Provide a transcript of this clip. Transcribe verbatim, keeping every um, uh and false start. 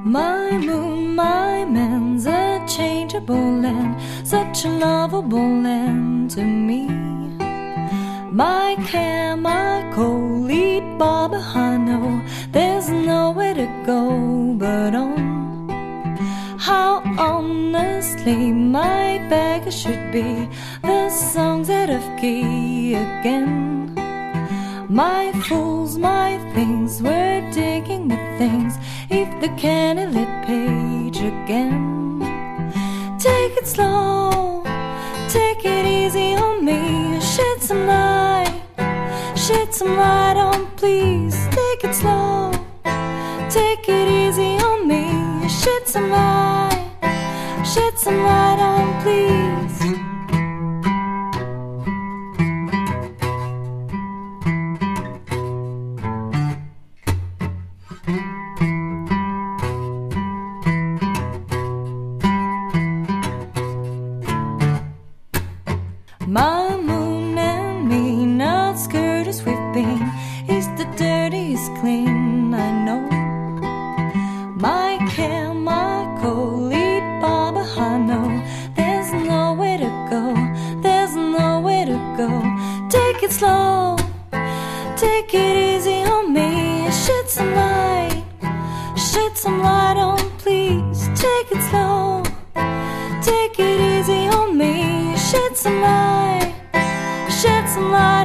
My moon, my man's a changeable land, such a lovable land to me. My chemical lead Barbahano, there's nowhere to go but on. How honestly my bag should be, the songs out of key again. My fools, my things, we're digging the things, if the candlelit page again. Take it slow, take it easy on me, shed some light, shed some light on please. Take it slow, take it easy on me, shed some light, shed some light on please. My moon and me, not skirt as we've been, is the dirtiest clean I know. My chemical lead Barbahano, there's nowhere to go, there's nowhere to go. Take it slow, take it easy on me, shed some light, shed some light on please. Take it slow, take it easy on me, shed some light, shed some light.